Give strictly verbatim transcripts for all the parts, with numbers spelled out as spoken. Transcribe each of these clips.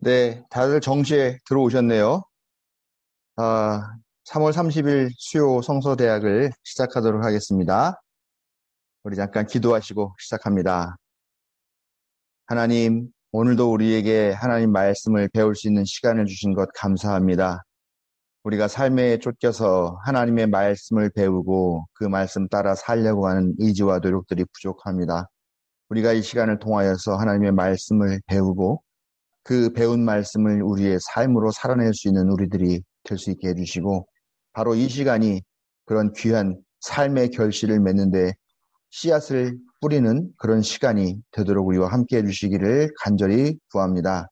네, 다들 정시에 들어오셨네요. 아, 삼월 삼십일 수요 성서대학을 시작하도록 하겠습니다. 우리 잠깐 기도하시고 시작합니다. 하나님, 오늘도 우리에게 하나님 말씀을 배울 수 있는 시간을 주신 것 감사합니다. 우리가 삶에 쫓겨서 하나님의 말씀을 배우고 그 말씀 따라 살려고 하는 의지와 노력들이 부족합니다. 우리가 이 시간을 통하여서 하나님의 말씀을 배우고 그 배운 말씀을 우리의 삶으로 살아낼 수 있는 우리들이 될 수 있게 해주시고, 바로 이 시간이 그런 귀한 삶의 결실을 맺는데 씨앗을 뿌리는 그런 시간이 되도록 우리와 함께 해주시기를 간절히 구합니다.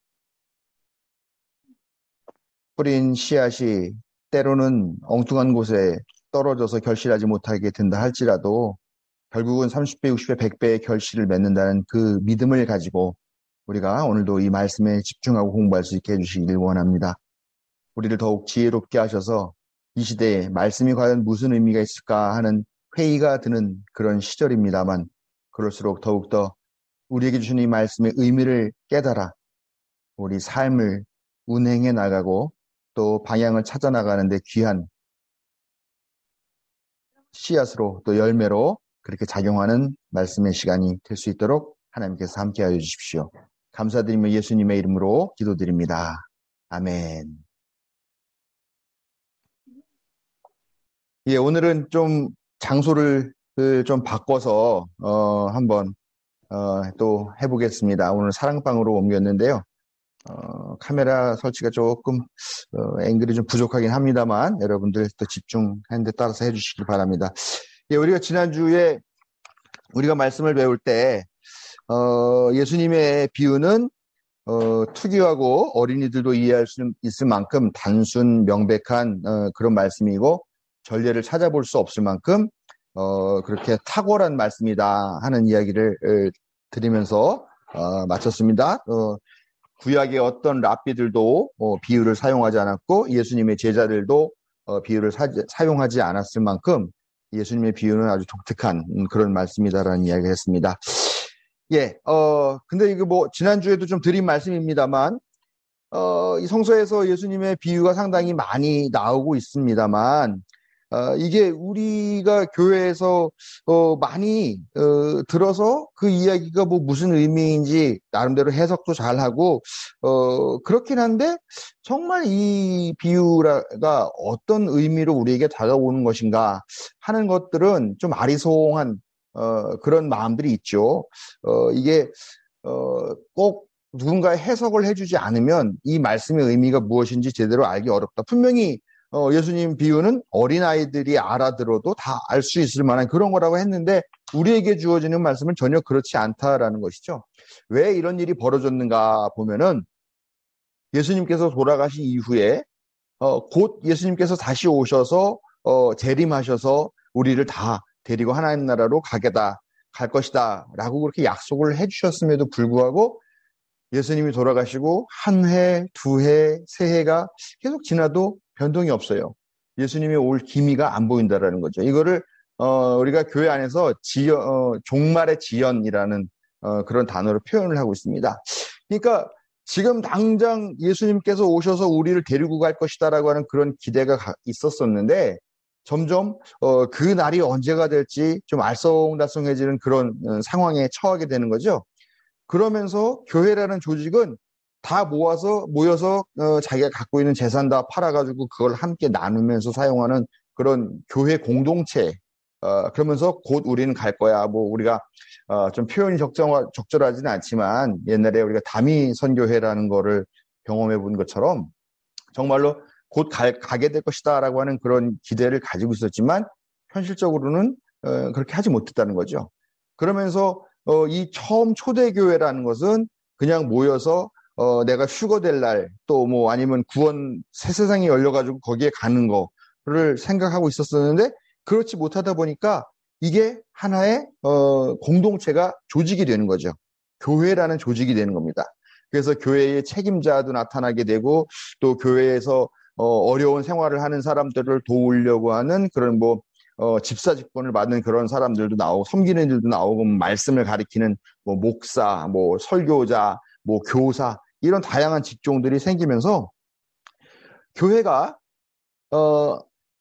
뿌린 씨앗이 때로는 엉뚱한 곳에 떨어져서 결실하지 못하게 된다 할지라도 결국은 삼십 배, 육십 배, 백 배의 결실을 맺는다는 그 믿음을 가지고 우리가 오늘도 이 말씀에 집중하고 공부할 수 있게 해주시길 원합니다. 우리를 더욱 지혜롭게 하셔서 이 시대에 말씀이 과연 무슨 의미가 있을까 하는 회의가 드는 그런 시절입니다만, 그럴수록 더욱더 우리에게 주신 이 말씀의 의미를 깨달아 우리 삶을 운행해 나가고 또 방향을 찾아 나가는데 귀한 씨앗으로 또 열매로 그렇게 작용하는 말씀의 시간이 될 수 있도록 하나님께서 함께하여 주십시오. 감사드리며 예수님의 이름으로 기도드립니다. 아멘. 예, 오늘은 좀 장소를 좀 바꿔서 어, 한번 어, 또 해보겠습니다. 오늘 사랑방으로 옮겼는데요. 어, 카메라 설치가 조금 어, 앵글이 좀 부족하긴 합니다만 여러분들 또 집중하는 데 따라서 해주시길 바랍니다. 예, 우리가 지난주에 우리가 말씀을 배울 때 어, 예수님의 비유는 어, 투기하고 어린이들도 이해할 수 있을 만큼 단순 명백한 어, 그런 말씀이고 전례를 찾아볼 수 없을 만큼 어, 그렇게 탁월한 말씀이다 하는 이야기를 에, 드리면서 어, 마쳤습니다. 어, 구약의 어떤 랍비들도 어, 비유를 사용하지 않았고 예수님의 제자들도 어, 비유를 사, 사용하지 않았을 만큼 예수님의 비유는 아주 독특한 음, 그런 말씀이다라는 이야기를 했습니다. 예, 어, 근데 이거 뭐, 지난주에도 좀 드린 말씀입니다만, 어, 이 성서에서 예수님의 비유가 상당히 많이 나오고 있습니다만, 어, 이게 우리가 교회에서, 어, 많이, 어, 들어서 그 이야기가 뭐 무슨 의미인지 나름대로 해석도 잘하고, 어, 그렇긴 한데, 정말 이 비유가 어떤 의미로 우리에게 다가오는 것인가 하는 것들은 좀 아리송한 어, 그런 마음들이 있죠. 어, 이게, 어, 꼭 누군가의 해석을 해주지 않으면 이 말씀의 의미가 무엇인지 제대로 알기 어렵다. 분명히, 어, 예수님 비유는 어린아이들이 알아들어도 다 알 수 있을 만한 그런 거라고 했는데, 우리에게 주어지는 말씀은 전혀 그렇지 않다라는 것이죠. 왜 이런 일이 벌어졌는가 보면은, 예수님께서 돌아가신 이후에, 어, 곧 예수님께서 다시 오셔서, 어, 재림하셔서 우리를 다 데리고 하나님 나라로 가게다, 갈 것이다 라고 그렇게 약속을 해주셨음에도 불구하고 예수님이 돌아가시고 한 해, 두 해, 세 해가 계속 지나도 변동이 없어요. 예수님이 올 기미가 안 보인다라는 거죠. 이거를 어, 우리가 교회 안에서 지연, 어, 종말의 지연이라는 어, 그런 단어로 표현을 하고 있습니다. 그러니까 지금 당장 예수님께서 오셔서 우리를 데리고 갈 것이다라고 하는 그런 기대가 있었었는데 점점 어, 그 날이 언제가 될지 좀 알쏭달쏭해지는 그런 어, 상황에 처하게 되는 거죠. 그러면서 교회라는 조직은 다 모아서 모여서 어, 자기가 갖고 있는 재산 다 팔아가지고 그걸 함께 나누면서 사용하는 그런 교회 공동체. 어, 그러면서 곧 우리는 갈 거야. 뭐 우리가 어, 좀 표현이 적정, 적절하지는 않지만 옛날에 우리가 다미 선교회라는 거를 경험해 본 것처럼 정말로 곧 갈, 가게 될 것이다라고 하는 그런 기대를 가지고 있었지만 현실적으로는 어, 그렇게 하지 못했다는 거죠. 그러면서 어, 이 처음 초대교회라는 것은 그냥 모여서 어, 내가 휴거 될 날 또 뭐 아니면 구원 새 세상이 열려가지고 거기에 가는 거를 생각하고 있었었는데 그렇지 못하다 보니까 이게 하나의 어, 공동체가 조직이 되는 거죠. 교회라는 조직이 되는 겁니다. 그래서 교회의 책임자도 나타나게 되고 또 교회에서 어, 어려운 생활을 하는 사람들을 도우려고 하는 그런 뭐 어, 집사 직분을 받는 그런 사람들도 나오고 섬기는 일도 나오고 말씀을 가리키는 뭐 목사, 뭐 설교자, 뭐 교사 이런 다양한 직종들이 생기면서 교회가 어,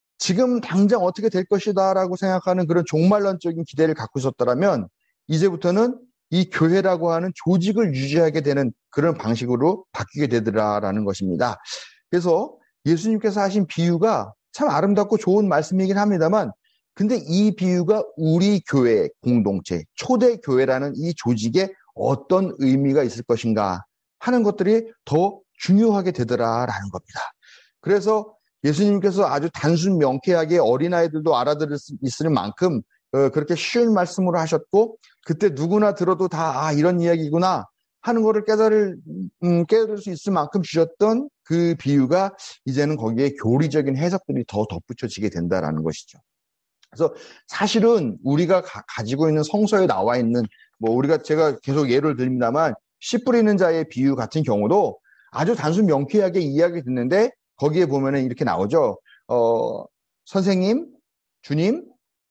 지금 당장 어떻게 될 것이다라고 생각하는 그런 종말론적인 기대를 갖고 있었더라면 이제부터는 이 교회라고 하는 조직을 유지하게 되는 그런 방식으로 바뀌게 되더라라는 것입니다. 그래서 예수님께서 하신 비유가 참 아름답고 좋은 말씀이긴 합니다만, 근데 이 비유가 우리 교회 공동체, 초대 교회라는 이 조직에 어떤 의미가 있을 것인가 하는 것들이 더 중요하게 되더라라는 겁니다. 그래서 예수님께서 아주 단순 명쾌하게 어린아이들도 알아들을 수 있을 만큼 어, 그렇게 쉬운 말씀으로 하셨고, 그때 누구나 들어도 다 아, 이런 이야기구나 하는 거를 깨달을, 음, 깨달을 수 있을 만큼 주셨던 그 비유가 이제는 거기에 교리적인 해석들이 더 덧붙여지게 된다라는 것이죠. 그래서 사실은 우리가 가, 가지고 있는 성서에 나와 있는, 뭐 우리가 제가 계속 예를 듭니다만 씨 뿌리는 자의 비유 같은 경우도 아주 단순 명쾌하게 이야기 듣는데 거기에 보면은 이렇게 나오죠. 어, 선생님, 주님,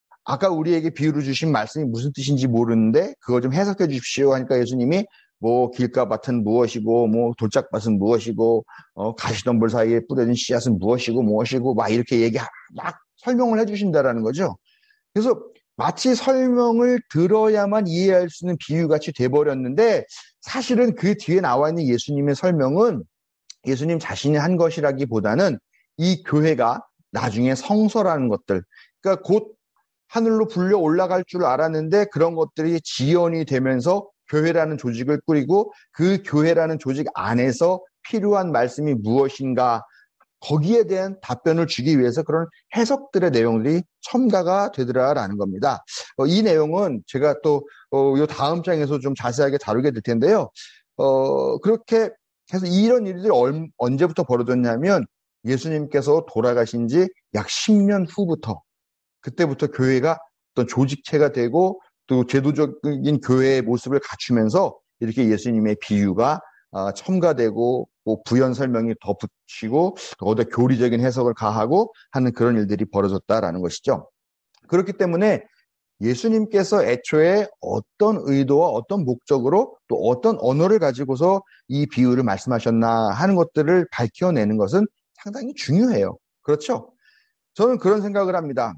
아까 우리에게 비유를 주신 말씀이 무슨 뜻인지 모르는데 그거 좀 해석해 주십시오 하니까 예수님이 뭐 길가밭은 무엇이고 뭐 돌짝밭은 무엇이고 어, 가시덤불 사이에 뿌려진 씨앗은 무엇이고 무엇이고 막 이렇게 얘기 막 설명을 해 주신다라는 거죠. 그래서 마치 설명을 들어야만 이해할 수 있는 비유같이 돼버렸는데 사실은 그 뒤에 나와 있는 예수님의 설명은 예수님 자신이 한 것이라기보다는 이 교회가 나중에 성서라는 것들, 그러니까 곧 하늘로 불려 올라갈 줄 알았는데 그런 것들이 지연이 되면서 교회라는 조직을 꾸리고 그 교회라는 조직 안에서 필요한 말씀이 무엇인가 거기에 대한 답변을 주기 위해서 그런 해석들의 내용들이 첨가가 되더라라는 겁니다. 어, 이 내용은 제가 또 어, 요 다음 장에서 좀 자세하게 다루게 될 텐데요. 어, 그렇게 해서 이런 일들이 얼, 언제부터 벌어졌냐면 예수님께서 돌아가신 지 약 십 년 후부터 그때부터 교회가 어떤 조직체가 되고 또 제도적인 교회의 모습을 갖추면서 이렇게 예수님의 비유가 어, 첨가되고 뭐 부연 설명이 덧붙이고 더 교리적인 해석을 가하고 하는 그런 일들이 벌어졌다라는 것이죠. 그렇기 때문에 예수님께서 애초에 어떤 의도와 어떤 목적으로 또 어떤 언어를 가지고서 이 비유를 말씀하셨나 하는 것들을 밝혀내는 것은 상당히 중요해요. 그렇죠? 저는 그런 생각을 합니다.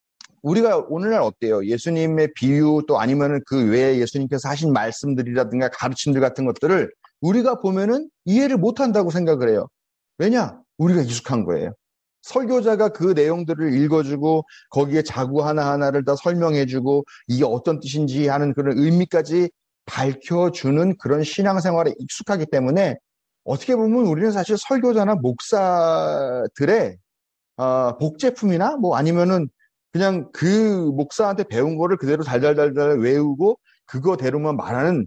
우리가 오늘날 어때요? 예수님의 비유 또 아니면은 그 외에 예수님께서 하신 말씀들이라든가 가르침들 같은 것들을 우리가 보면은 이해를 못한다고 생각을 해요. 왜냐? 우리가 익숙한 거예요. 설교자가 그 내용들을 읽어주고 거기에 자구 하나하나를 다 설명해주고 이게 어떤 뜻인지 하는 그런 의미까지 밝혀주는 그런 신앙생활에 익숙하기 때문에 어떻게 보면 우리는 사실 설교자나 목사들의 어, 복제품이나 뭐 아니면은 그냥 그 목사한테 배운 거를 그대로 달달달달 외우고 그거대로만 말하는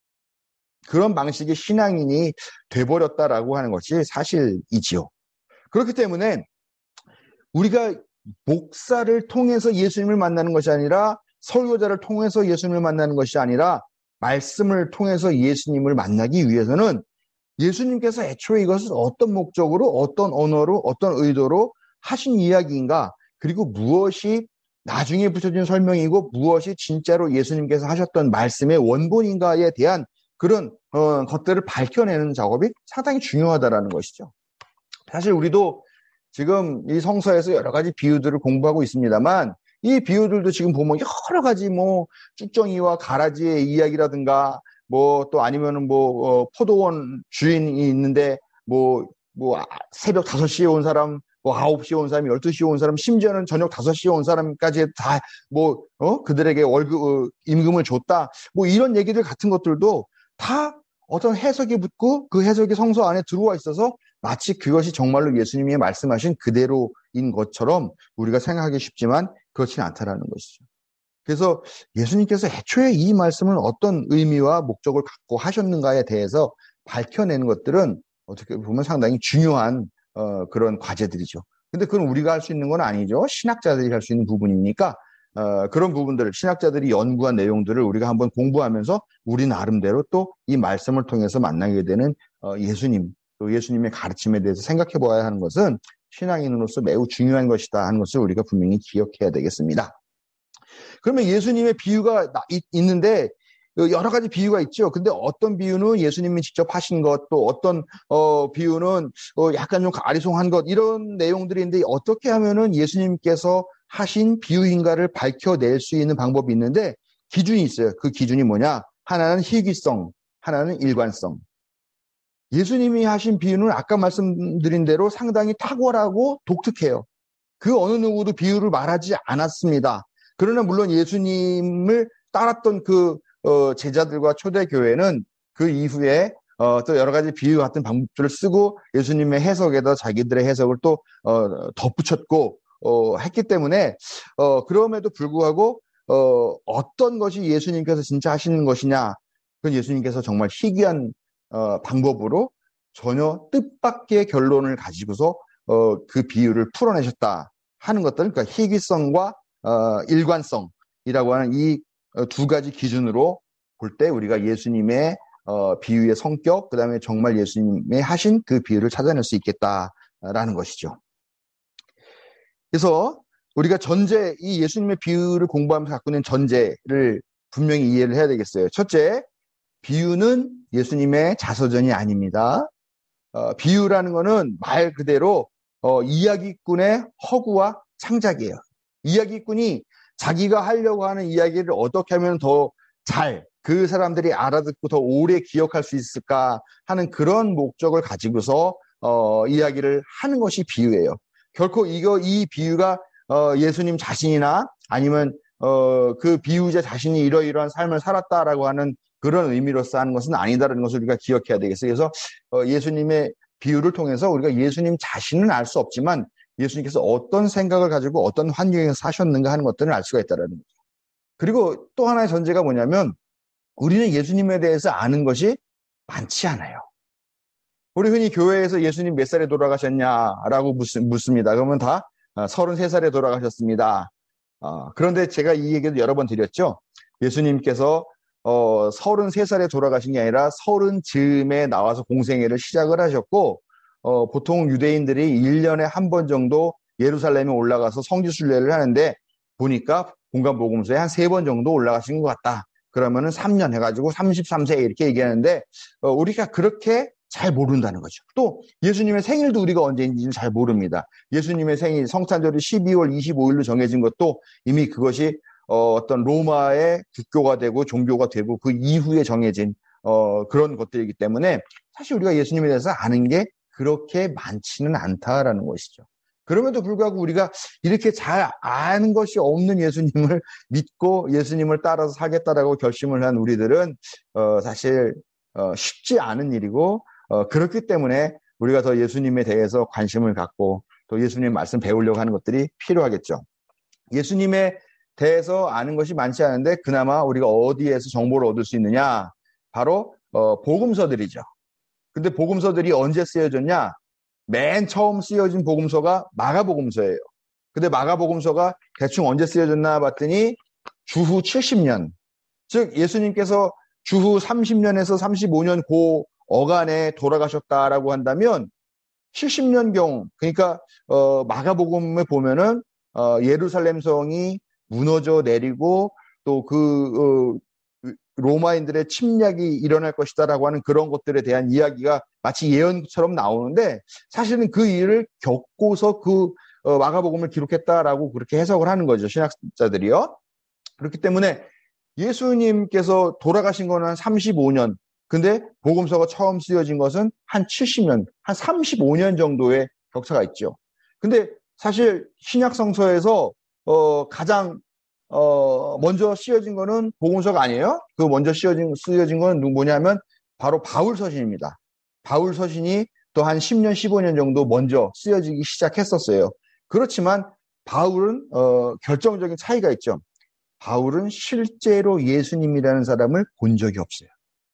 그런 방식의 신앙인이 돼버렸다라고 하는 것이 사실이지요. 그렇기 때문에 우리가 목사를 통해서 예수님을 만나는 것이 아니라 설교자를 통해서 예수님을 만나는 것이 아니라 말씀을 통해서 예수님을 만나기 위해서는 예수님께서 애초에 이것을 어떤 목적으로 어떤 언어로 어떤 의도로 하신 이야기인가 그리고 무엇이 나중에 붙여진 설명이고 무엇이 진짜로 예수님께서 하셨던 말씀의 원본인가에 대한 그런 어, 것들을 밝혀내는 작업이 상당히 중요하다라는 것이죠. 사실 우리도 지금 이 성서에서 여러 가지 비유들을 공부하고 있습니다만 이 비유들도 지금 보면 여러 가지 뭐 쭉정이와 가라지의 이야기라든가 뭐 또 아니면은 뭐 어, 포도원 주인이 있는데 뭐 뭐 새벽 다섯 시에 온 사람 뭐 아홉 시에 온 사람, 열두 시에 온 사람, 심지어는 저녁 다섯 시에 온 사람까지 다 뭐 어? 그들에게 월급 어, 임금을 줬다. 뭐 이런 얘기들 같은 것들도 다 어떤 해석이 붙고 그 해석이 성서 안에 들어와 있어서 마치 그것이 정말로 예수님이 말씀하신 그대로인 것처럼 우리가 생각하기 쉽지만 그렇지는 않다라는 것이죠. 그래서 예수님께서 애초에 이 말씀을 어떤 의미와 목적을 갖고 하셨는가에 대해서 밝혀내는 것들은 어떻게 보면 상당히 중요한 어, 그런 과제들이죠. 근데 그건 우리가 할 수 있는 건 아니죠. 신학자들이 할 수 있는 부분이니까 어, 그런 부분들을 신학자들이 연구한 내용들을 우리가 한번 공부하면서 우리 나름대로 또 이 말씀을 통해서 만나게 되는 어, 예수님, 또 예수님의 가르침에 대해서 생각해 보아야 하는 것은 신앙인으로서 매우 중요한 것이다 하는 것을 우리가 분명히 기억해야 되겠습니다. 그러면 예수님의 비유가 있는데 여러 가지 비유가 있죠. 근데 어떤 비유는 예수님이 직접 하신 것, 또 어떤 어, 비유는 어, 약간 좀 아리송한 것, 이런 내용들이 있는데 어떻게 하면은 예수님께서 하신 비유인가를 밝혀낼 수 있는 방법이 있는데 기준이 있어요. 그 기준이 뭐냐? 하나는 희귀성, 하나는 일관성. 예수님이 하신 비유는 아까 말씀드린 대로 상당히 탁월하고 독특해요. 그 어느 누구도 비유를 말하지 않았습니다. 그러나 물론 예수님을 따랐던 그 어, 제자들과 초대교회는 그 이후에 어, 또 여러 가지 비유 같은 방법들을 쓰고 예수님의 해석에다 자기들의 해석을 또 어, 덧붙였고 어, 했기 때문에 어, 그럼에도 불구하고 어, 어떤 것이 예수님께서 진짜 하시는 것이냐, 그건 예수님께서 정말 희귀한 어, 방법으로 전혀 뜻밖의 결론을 가지고서 어, 그 비유를 풀어내셨다 하는 것들, 그러니까 희귀성과 어, 일관성이라고 하는 이 두 가지 기준으로 볼 때 우리가 예수님의 어, 비유의 성격, 그 다음에 정말 예수님의 하신 그 비유를 찾아낼 수 있겠다라는 것이죠. 그래서 우리가 전제, 이 예수님의 비유를 공부하면서 갖고 있는 전제를 분명히 이해를 해야 되겠어요. 첫째, 비유는 예수님의 자서전이 아닙니다. 어, 비유라는 거는 말 그대로 어, 이야기꾼의 허구와 창작이에요. 이야기꾼이 자기가 하려고 하는 이야기를 어떻게 하면 더 잘, 그 사람들이 알아듣고 더 오래 기억할 수 있을까 하는 그런 목적을 가지고서 어, 이야기를 하는 것이 비유예요. 결코 이거 이 비유가 어, 예수님 자신이나 아니면 어, 그 비유자 자신이 이러이러한 삶을 살았다라고 하는 그런 의미로서 하는 것은 아니다라는 것을 우리가 기억해야 되겠어요. 그래서 어, 예수님의 비유를 통해서 우리가 예수님 자신은 알 수 없지만 예수님께서 어떤 생각을 가지고 어떤 환경에서 사셨는가 하는 것들을 알 수가 있다는 거죠. 그리고 또 하나의 전제가 뭐냐면 우리는 예수님에 대해서 아는 것이 많지 않아요. 우리 흔히 교회에서 예수님 몇 살에 돌아가셨냐라고 묻습니다. 그러면 다 서른세 살에 돌아가셨습니다. 그런데 제가 이 얘기도 여러 번 드렸죠. 예수님께서 어, 서른세 살에 돌아가신 게 아니라 서른 즈음에 나와서 공생애를 시작을 하셨고 어, 보통 유대인들이 일 년에 한 번 정도 예루살렘에 올라가서 성지순례를 하는데 보니까 공간복음서에 한 세 번 정도 올라가신 것 같다. 그러면은 삼 년 해가지고 삼십삼 세 이렇게 얘기하는데 어, 우리가 그렇게 잘 모른다는 거죠. 또 예수님의 생일도 우리가 언제인지는 잘 모릅니다. 예수님의 생일 성탄절이 십이월 이십오일로 정해진 것도 이미 그것이 어, 어떤 로마의 국교가 되고 종교가 되고 그 이후에 정해진 어, 그런 것들이기 때문에 사실 우리가 예수님에 대해서 아는 게 그렇게 많지는 않다라는 것이죠. 그럼에도 불구하고 우리가 이렇게 잘 아는 것이 없는 예수님을 믿고 예수님을 따라서 살겠다라고 결심을 한 우리들은 어, 사실 어, 쉽지 않은 일이고 어, 그렇기 때문에 우리가 더 예수님에 대해서 관심을 갖고 또 예수님의 말씀 배우려고 하는 것들이 필요하겠죠. 예수님에 대해서 아는 것이 많지 않은데 그나마 우리가 어디에서 정보를 얻을 수 있느냐? 바로 어, 복음서들이죠. 근데 복음서들이 언제 쓰여졌냐? 맨 처음 쓰여진 복음서가 마가복음서예요. 근데 마가복음서가 대충 언제 쓰여졌나 봤더니 주후 칠십 년, 즉 예수님께서 주후 삼십 년에서 삼십오 년 그 어간에 돌아가셨다라고 한다면 칠십 년경, 그러니까 어, 마가복음에 보면은 어, 예루살렘 성이 무너져 내리고 또 그 어, 로마인들의 침략이 일어날 것이다라고 하는 그런 것들에 대한 이야기가 마치 예언처럼 나오는데 사실은 그 일을 겪고서 그 어, 마가복음을 기록했다라고 그렇게 해석을 하는 거죠. 신학자들이요. 그렇기 때문에 예수님께서 돌아가신 거는 한 삼십오 년, 근데 복음서가 처음 쓰여진 것은 한 칠십 년, 한 삼십오 년 정도의 격차가 있죠. 근데 사실 신약 성서에서 어, 가장 어, 먼저 쓰여진 거는 복음서가 아니에요. 그 먼저 쓰여진, 쓰여진 거는 뭐냐면 바로 바울 서신입니다. 바울 서신이 또 한 십 년, 십오 년 정도 먼저 쓰여지기 시작했었어요. 그렇지만 바울은, 어, 결정적인 차이가 있죠. 바울은 실제로 예수님이라는 사람을 본 적이 없어요.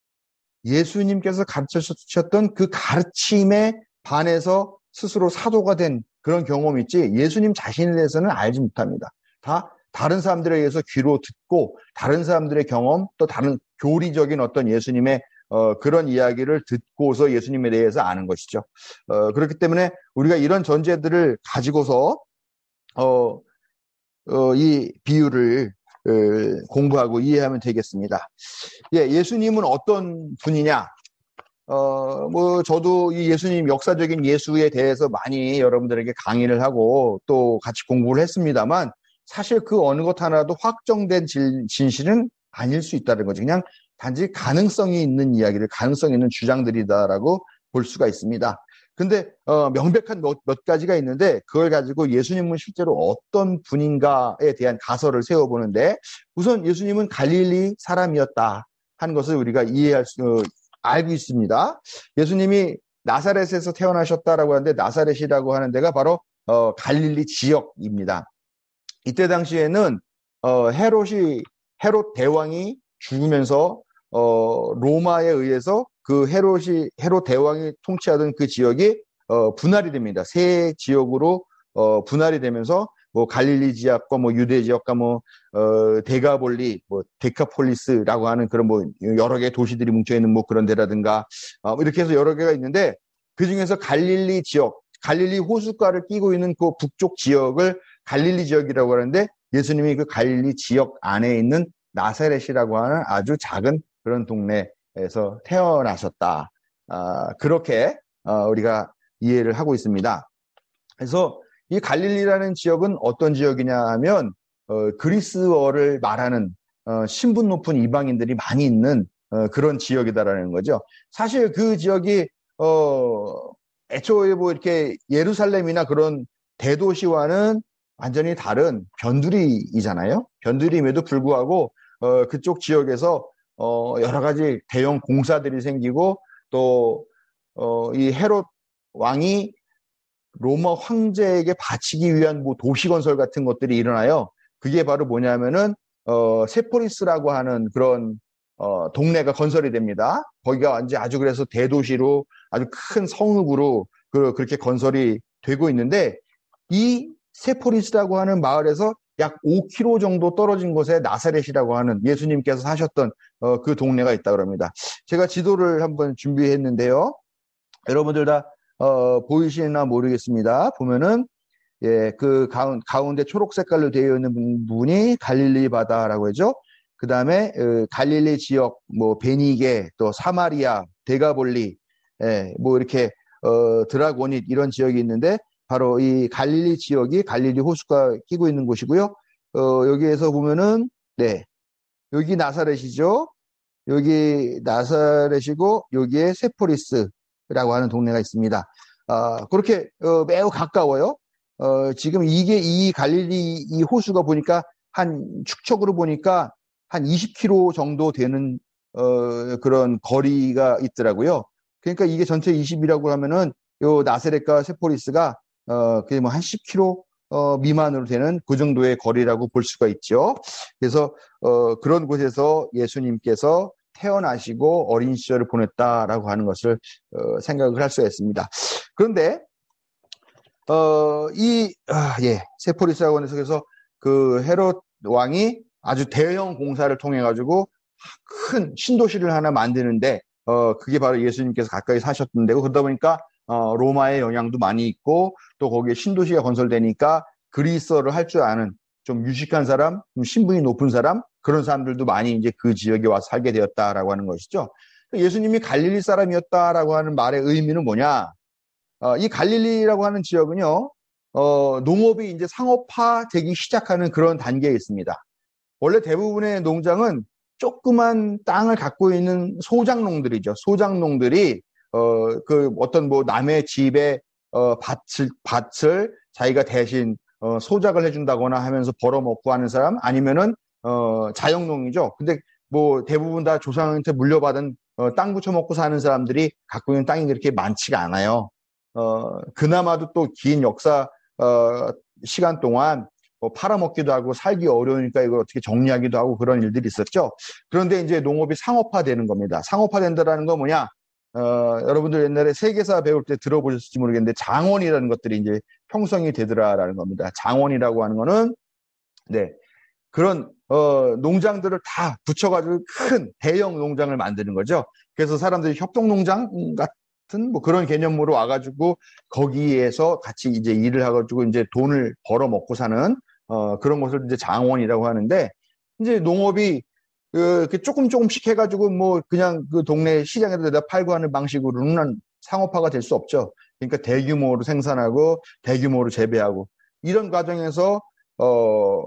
예수님께서 가르치셨던 그 가르침에 반해서 스스로 사도가 된 그런 경험이 있지 예수님 자신에 대해서는 알지 못합니다. 다 다른 사람들에 의해서 귀로 듣고 다른 사람들의 경험 또 다른 교리적인 어떤 예수님의 어, 그런 이야기를 듣고서 예수님에 대해서 아는 것이죠. 어, 그렇기 때문에 우리가 이런 전제들을 가지고서 어, 어, 이 비유를 공부하고 이해하면 되겠습니다. 예, 예수님은 어떤 분이냐? 어, 뭐, 저도 이 예수님 역사적인 예수에 대해서 많이 여러분들에게 강의를 하고 또 같이 공부를 했습니다만 사실 그 어느 것 하나도 확정된 진, 진실은 아닐 수 있다는 거죠. 그냥 단지 가능성이 있는 이야기를, 가능성이 있는 주장들이다라고 볼 수가 있습니다. 근데, 어, 명백한 몇, 몇 가지가 있는데 그걸 가지고 예수님은 실제로 어떤 분인가에 대한 가설을 세워보는데 우선 예수님은 갈릴리 사람이었다 하는 것을 우리가 이해할 수, 어, 알고 있습니다. 예수님이 나사렛에서 태어나셨다라고 하는데 나사렛이라고 하는 데가 바로 어, 갈릴리 지역입니다. 이때 당시에는 어, 헤롯이 헤롯 대왕이 죽으면서 어, 로마에 의해서 그 헤롯이 헤롯 대왕이 통치하던 그 지역이 어, 분할이 됩니다. 세 지역으로 어, 분할이 되면서 뭐 갈릴리 지역과 뭐 유대 지역과 뭐 어, 데가볼리, 뭐 데카폴리스라고 하는 그런 뭐 여러 개의 도시들이 뭉쳐 있는 뭐 그런 데라든가 어, 이렇게 해서 여러 개가 있는데 그 중에서 갈릴리 지역, 갈릴리 호숫가를 끼고 있는 그 북쪽 지역을 갈릴리 지역이라고 하는데 예수님이 그 갈릴리 지역 안에 있는 나사렛이라고 하는 아주 작은 그런 동네에서 태어나셨다. 아, 그렇게 어, 우리가 이해를 하고 있습니다. 그래서 이 갈릴리라는 지역은 어떤 지역이냐 하면 어, 그리스어를 말하는 어, 신분 높은 이방인들이 많이 있는 어, 그런 지역이다라는 거죠. 사실 그 지역이 어, 애초에 뭐 이렇게 예루살렘이나 그런 대도시와는 완전히 다른 변두리이잖아요. 변두리임에도 불구하고 어, 그쪽 지역에서 어, 여러 가지 대형 공사들이 생기고 또 어, 이 헤롯 왕이 로마 황제에게 바치기 위한 뭐 도시 건설 같은 것들이 일어나요. 그게 바로 뭐냐면은 어, 세포리스라고 하는 그런 어, 동네가 건설이 됩니다. 거기가 이제 아주 그래서 대도시로 아주 큰 성읍으로 그, 그렇게 건설이 되고 있는데 이 세포리스라고 하는 마을에서 약 오 킬로미터 정도 떨어진 곳에 나사렛이라고 하는 예수님께서 사셨던 어, 그 동네가 있다고 합니다. 제가 지도를 한번 준비했는데요. 여러분들 다 어, 보이시나 모르겠습니다. 보면은 예, 그 가운, 가운데 초록 색깔로 되어 있는 부분이 갈릴리 바다라고 하죠. 그 다음에 어, 갈릴리 지역, 뭐 베니게, 또 사마리아, 데가볼리, 예, 뭐 이렇게 어, 드라고닛 이런 지역이 있는데 바로 이 갈릴리 지역이 갈릴리 호수가 끼고 있는 곳이고요. 어, 여기에서 보면은 네, 여기 나사렛이죠. 여기 나사렛이고 여기에 세포리스라고 하는 동네가 있습니다. 아, 그렇게 어, 매우 가까워요. 어, 지금 이게 이 갈릴리 이 호수가 보니까 한 축척으로 보니까 한 이십 킬로미터 정도 되는 어, 그런 거리가 있더라고요. 그러니까 이게 전체 이십이라고 하면은 요 나사렛과 세포리스가 어, 그게 뭐 한 십 킬로미터 어, 미만으로 되는 그 정도의 거리라고 볼 수가 있죠. 그래서 어, 그런 곳에서 예수님께서 태어나시고 어린 시절을 보냈다라고 하는 것을 어, 생각을 할 수가 있습니다. 그런데 어, 이, 아, 예, 세포리스라고 하는 속에서 그 헤롯 왕이 아주 대형 공사를 통해가지고 큰 신도시를 하나 만드는데, 어, 그게 바로 예수님께서 가까이 사셨던 데고, 그러다 보니까, 어, 로마의 영향도 많이 있고, 또 거기에 신도시가 건설되니까 그리스어를 할 줄 아는 좀 유식한 사람, 좀 신분이 높은 사람, 그런 사람들도 많이 이제 그 지역에 와서 살게 되었다라고 하는 것이죠. 예수님이 갈릴리 사람이었다라고 하는 말의 의미는 뭐냐? 어, 이 갈릴리라고 하는 지역은요, 어, 농업이 이제 상업화되기 시작하는 그런 단계에 있습니다. 원래 대부분의 농장은 조그만 땅을 갖고 있는 소작농들이죠. 소작농들이, 어, 그 어떤 뭐 남의 집에, 어, 밭을, 밭을 자기가 대신, 어, 소작을 해준다거나 하면서 벌어먹고 하는 사람 아니면은, 어, 자영농이죠. 근데 뭐 대부분 다 조상한테 물려받은, 어, 땅 붙여먹고 사는 사람들이 갖고 있는 땅이 그렇게 많지가 않아요. 어, 그나마도 또 긴 역사, 어, 시간 동안 뭐 팔아먹기도 하고 살기 어려우니까 이걸 어떻게 정리하기도 하고 그런 일들이 있었죠. 그런데 이제 농업이 상업화되는 겁니다. 상업화된다라는 건 뭐냐? 어, 여러분들 옛날에 세계사 배울 때 들어보셨을지 모르겠는데 장원이라는 것들이 이제 형성이 되더라라는 겁니다. 장원이라고 하는 거는, 네. 그런, 어, 농장들을 다 붙여가지고 큰 대형 농장을 만드는 거죠. 그래서 사람들이 협동농장 같은 뭐 그런 개념으로 와가지고 거기에서 같이 이제 일을 해가지고 이제 돈을 벌어 먹고 사는 어, 그런 것을 이제 장원이라고 하는데 이제 농업이 그, 그 조금 조금씩 해가지고 뭐 그냥 그 동네 시장에다 내다 팔고 하는 방식으로는 상업화가 될 수 없죠. 그러니까 대규모로 생산하고 대규모로 재배하고 이런 과정에서 어,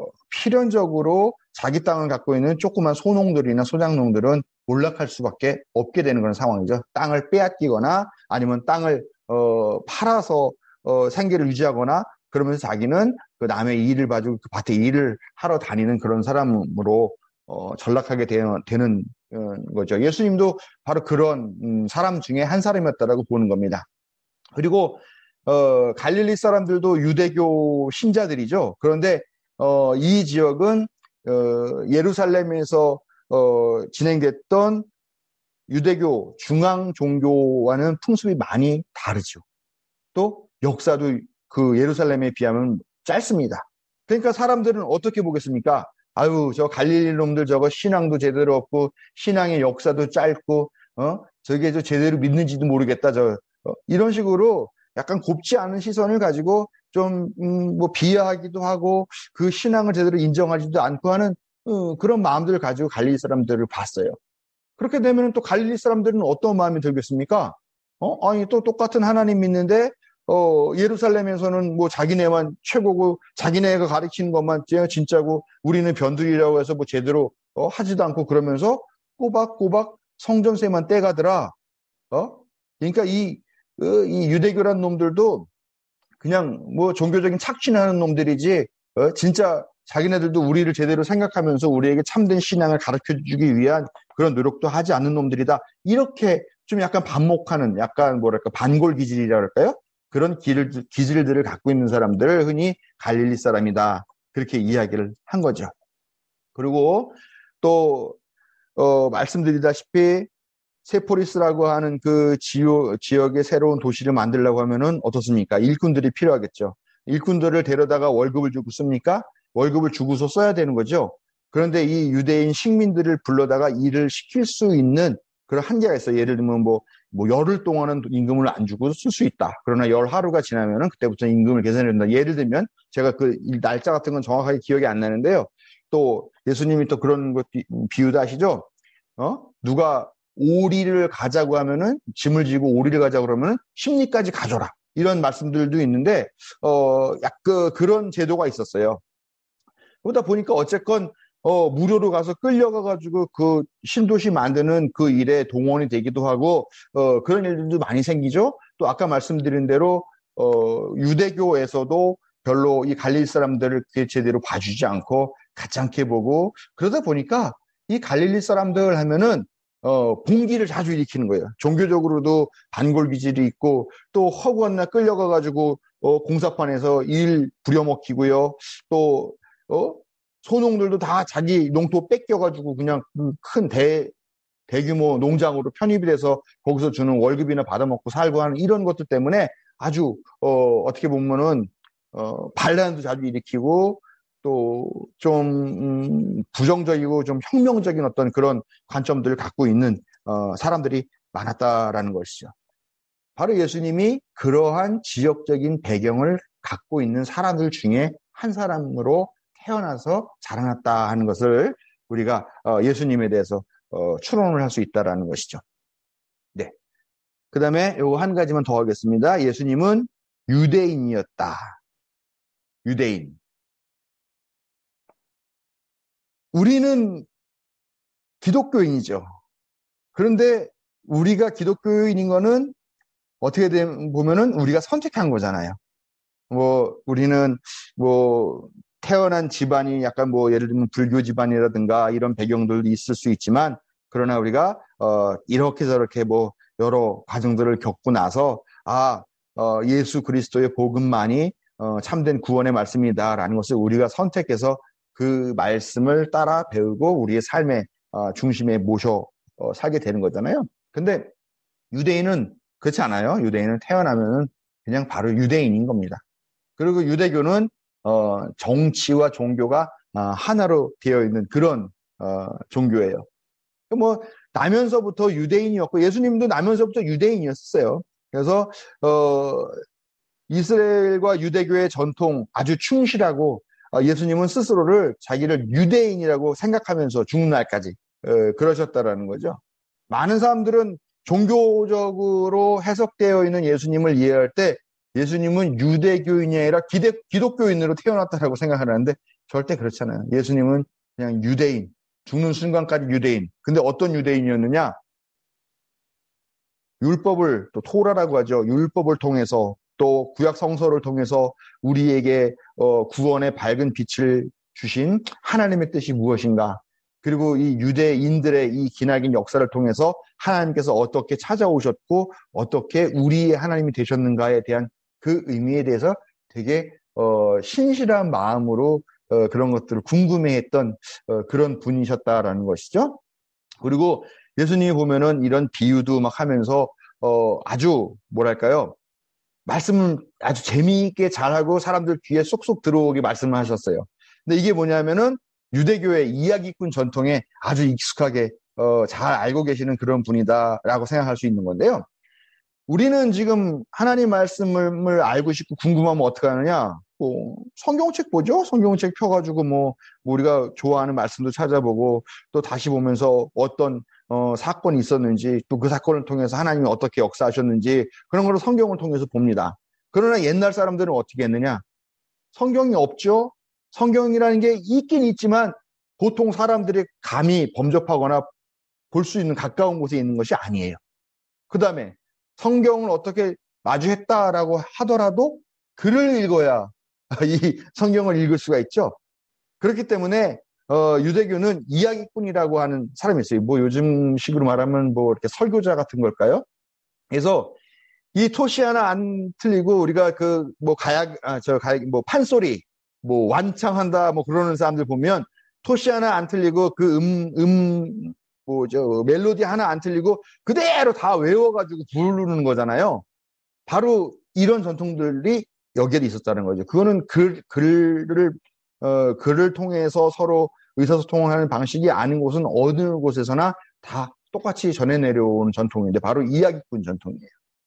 필연적으로 자기 땅을 갖고 있는 조그만 소농들이나 소장농들은 몰락할 수밖에 없게 되는 그런 상황이죠. 땅을 빼앗기거나 아니면 땅을 어, 팔아서 어, 생계를 유지하거나 그러면서 자기는 그 남의 일을 봐주고 그 밭에 일을 하러 다니는 그런 사람으로 어, 전락하게 되는, 되는 어, 거죠. 예수님도 바로 그런 음, 사람 중에 한 사람이었다라고 보는 겁니다. 그리고 어, 갈릴리 사람들도 유대교 신자들이죠. 그런데 어, 이 지역은 어, 예루살렘에서 어, 진행됐던 유대교 중앙 종교와는 풍습이 많이 다르죠. 또 역사도 그 예루살렘에 비하면 짧습니다. 그러니까 사람들은 어떻게 보겠습니까? 아유, 저 갈릴리 놈들 저거 신앙도 제대로 없고 신앙의 역사도 짧고 어 저게 저 제대로 믿는지도 모르겠다. 저 어, 이런 식으로 약간 곱지 않은 시선을 가지고 좀 음, 뭐 비하하기도 하고 그 신앙을 제대로 인정하지도 않고 하는 어, 그런 마음들을 가지고 갈릴리 사람들을 봤어요. 그렇게 되면 또 갈릴리 사람들은 어떤 마음이 들겠습니까? 어 아니 또 똑같은 하나님 믿는데 어, 예루살렘에서는 뭐 자기네만 최고고 자기네가 가르치는 것만 진짜고 우리는 변두리라고 해서 뭐 제대로 어, 하지도 않고 그러면서 꼬박꼬박 성전세만 떼가더라. 어? 그러니까 이, 어, 이 유대교란 놈들도 그냥 뭐 종교적인 착취하는 놈들이지 어? 진짜 자기네들도 우리를 제대로 생각하면서 우리에게 참된 신앙을 가르쳐주기 위한 그런 노력도 하지 않는 놈들이다. 이렇게 좀 약간 반목하는 약간 뭐랄까 반골기질이라 그럴까요? 그런 기질, 기질들을 갖고 있는 사람들을 흔히 갈릴리 사람이다. 그렇게 이야기를 한 거죠. 그리고 또, 어, 말씀드리다시피 세포리스라고 하는 그 지역, 지역의 새로운 도시를 만들려고 하면은 어떻습니까? 일꾼들이 필요하겠죠. 일꾼들을 데려다가 월급을 주고 씁니까? 월급을 주고서 써야 되는 거죠. 그런데 이 유대인 식민들을 불러다가 일을 시킬 수 있는 그런 한계가 있어요. 예를 들면 뭐, 뭐 열흘 동안은 임금을 안 주고 쓸 수 있다. 그러나 열 하루가 지나면은 그때부터 임금을 계산해야 된다. 예를 들면 제가 그 날짜 같은 건 정확하게 기억이 안 나는데요. 또 예수님이 또 그런 것 비유도 하시죠. 어? 누가 오리를 가자고 하면은 짐을 지고 오리를 가자고 그러면은 십리까지 가져라. 이런 말씀들도 있는데 어, 약 그, 그런 제도가 있었어요. 그러다 보니까 어쨌건 어, 무료로 가서 끌려가가지고 그 신도시 만드는 그 일에 동원이 되기도 하고, 어, 그런 일들도 많이 생기죠. 또 아까 말씀드린 대로, 어, 유대교에서도 별로 이 갈릴리 사람들을 제대로 봐주지 않고 가짱게 보고, 그러다 보니까 이 갈릴리 사람들 하면은, 어, 봉기를 자주 일으키는 거예요. 종교적으로도 반골 기질이 있고, 또 허구한나 끌려가가지고, 어, 공사판에서 일 부려먹히고요. 또, 어, 소농들도 다 자기 농토 뺏겨가지고 그냥 큰 대, 대규모 농장으로 편입이 돼서 거기서 주는 월급이나 받아먹고 살고 하는 이런 것들 때문에 아주, 어, 어떻게 보면은, 어, 반란도 자주 일으키고 또 좀, 음, 부정적이고 좀 혁명적인 어떤 그런 관점들을 갖고 있는, 어, 사람들이 많았다라는 것이죠. 바로 예수님이 그러한 지역적인 배경을 갖고 있는 사람들 중에 한 사람으로 태어나서 자라났다 하는 것을 우리가 예수님에 대해서 추론을 할 수 있다라는 것이죠. 네. 그 다음에 요거 한 가지만 더 하겠습니다. 예수님은 유대인이었다. 유대인. 우리는 기독교인이죠. 그런데 우리가 기독교인인 거는 어떻게 보면은 우리가 선택한 거잖아요. 뭐 우리는 뭐 태어난 집안이 약간 뭐 예를 들면 불교 집안이라든가 이런 배경들도 있을 수 있지만 그러나 우리가 어 이렇게 저렇게 뭐 여러 과정들을 겪고 나서 아 어 예수 그리스도의 복음만이 어 참된 구원의 말씀이다라는 것을 우리가 선택해서 그 말씀을 따라 배우고 우리의 삶의 어 중심에 모셔 어 살게 되는 거잖아요. 근데 유대인은 그렇지 않아요. 유대인은 태어나면은 그냥 바로 유대인인 겁니다. 그리고 유대교는 어, 정치와 종교가 어, 하나로 되어 있는 그런 어, 종교예요. 뭐 나면서부터 유대인이었고 예수님도 나면서부터 유대인이었어요. 그래서 어, 이스라엘과 유대교의 전통 아주 충실하고 예수님은 스스로를 자기를 유대인이라고 생각하면서 죽는 날까지 그러셨다라는 거죠. 많은 사람들은 종교적으로 해석되어 있는 예수님을 이해할 때 예수님은 유대교인이 아니라 기대, 기독교인으로 태어났다라고 생각하는데 절대 그렇잖아요. 예수님은 그냥 유대인, 죽는 순간까지 유대인. 근데 어떤 유대인이었느냐? 율법을, 또 토라라고 하죠. 율법을 통해서 또 구약 성서를 통해서 우리에게 어, 구원의 밝은 빛을 주신 하나님의 뜻이 무엇인가? 그리고 이 유대인들의 이 기나긴 역사를 통해서 하나님께서 어떻게 찾아오셨고 어떻게 우리의 하나님이 되셨는가에 대한 그 의미에 대해서 되게 어, 신실한 마음으로 어, 그런 것들을 궁금해했던 어, 그런 분이셨다라는 것이죠. 그리고 예수님이 보면은 이런 비유도 막 하면서 어, 아주 뭐랄까요? 말씀을 아주 재미있게 잘하고 사람들 귀에 쏙쏙 들어오게 말씀을 하셨어요. 근데 이게 뭐냐면은 유대교의 이야기꾼 전통에 아주 익숙하게 어, 잘 알고 계시는 그런 분이다라고 생각할 수 있는 건데요. 우리는 지금 하나님 말씀을 알고 싶고 궁금하면 어떻게 하느냐? 뭐 성경책 보죠? 성경책 펴가지고 뭐, 뭐 우리가 좋아하는 말씀도 찾아보고 또 다시 보면서 어떤 어, 사건이 있었는지 또 그 사건을 통해서 하나님이 어떻게 역사하셨는지 그런 걸 성경을 통해서 봅니다. 그러나 옛날 사람들은 어떻게 했느냐? 성경이 없죠? 성경이라는 게 있긴 있지만 보통 사람들이 감히 범접하거나 볼 수 있는 가까운 곳에 있는 것이 아니에요. 그 다음에 성경을 어떻게 마주했다라고 하더라도 글을 읽어야 이 성경을 읽을 수가 있죠. 그렇기 때문에 어, 유대교는 이야기꾼이라고 하는 사람이 있어요. 뭐 요즘 식으로 말하면 뭐 이렇게 설교자 같은 걸까요? 그래서 이 토시 하나 안 틀리고 우리가 그 뭐 가약 아, 저 가약 뭐 판소리 뭐 완창한다 뭐 그러는 사람들 보면 토시 하나 안 틀리고 그 음 음 뭐 저 멜로디 하나 안 틀리고 그대로 다 외워가지고 부르는 거잖아요. 바로 이런 전통들이 여기에 있었다는 거죠. 그거는 글 글을 어, 글을 통해서 서로 의사소통하는 방식이 아닌 곳은 어느 곳에서나 다 똑같이 전해 내려오는 전통인데 바로 이야기꾼 전통이에요.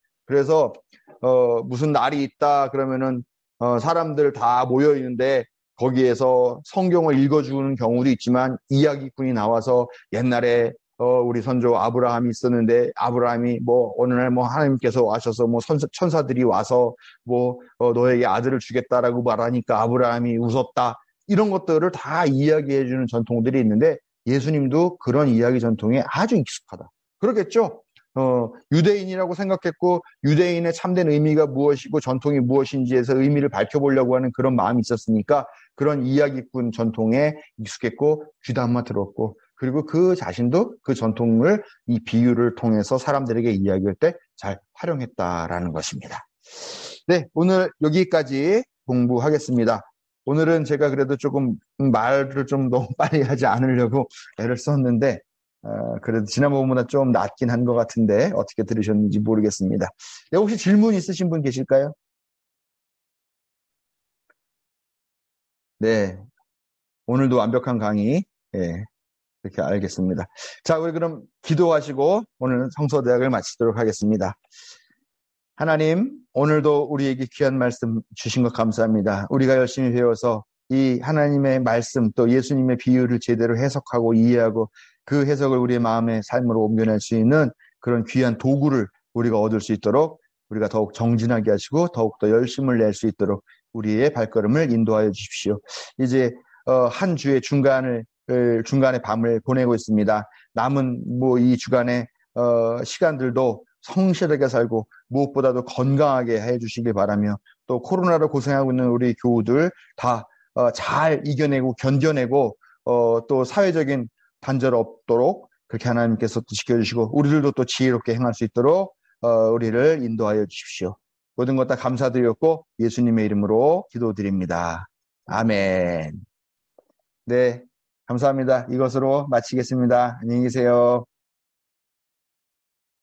그래서 어, 무슨 날이 있다 그러면은 어, 사람들 다 모여 있는데 거기에서 성경을 읽어주는 경우도 있지만 이야기꾼이 나와서 옛날에 어, 우리 선조 아브라함이 있었는데 아브라함이 뭐 어느 날 뭐 하나님께서 와셔서 뭐 선사, 천사들이 와서 뭐 어, 너에게 아들을 주겠다라고 말하니까 아브라함이 웃었다. 이런 것들을 다 이야기해주는 전통들이 있는데 예수님도 그런 이야기 전통에 아주 익숙하다. 그러겠죠? 어, 유대인이라고 생각했고 유대인의 참된 의미가 무엇이고 전통이 무엇인지에서 의미를 밝혀보려고 하는 그런 마음이 있었으니까 그런 이야기꾼 전통에 익숙했고 귀담아 들었고 그리고 그 자신도 그 전통을 이 비유를 통해서 사람들에게 이야기할 때 잘 활용했다라는 것입니다. 네, 오늘 여기까지 공부하겠습니다. 오늘은 제가 그래도 조금 말을 좀 너무 빨리 하지 않으려고 애를 썼는데 어, 그래도 지난번보다 좀 낫긴 한 것 같은데 어떻게 들으셨는지 모르겠습니다. 네, 혹시 질문 있으신 분 계실까요? 네, 오늘도 완벽한 강의 예, 그렇게 알겠습니다. 자, 우리 그럼 기도하시고 오늘 성서대학을 마치도록 하겠습니다. 하나님, 오늘도 우리에게 귀한 말씀 주신 것 감사합니다. 우리가 열심히 배워서 이 하나님의 말씀 또 예수님의 비유를 제대로 해석하고 이해하고 그 해석을 우리의 마음의 삶으로 옮겨낼 수 있는 그런 귀한 도구를 우리가 얻을 수 있도록 우리가 더욱 정진하게 하시고 더욱더 열심을 낼 수 있도록 우리의 발걸음을 인도하여 주십시오. 이제 한 주의 중간을 중간의 밤을 보내고 있습니다. 남은 뭐 이 주간의 시간들도 성실하게 살고 무엇보다도 건강하게 해주시길 바라며 또 코로나로 고생하고 있는 우리 교우들 다 잘 이겨내고 견뎌내고 어, 또 사회적인 단절 없도록 그렇게 하나님께서 또 지켜주시고 우리들도 또 지혜롭게 행할 수 있도록 어, 우리를 인도하여 주십시오. 모든 것 다 감사드렸고 예수님의 이름으로 기도드립니다. 아멘. 네, 감사합니다. 이것으로 마치겠습니다. 안녕히 계세요.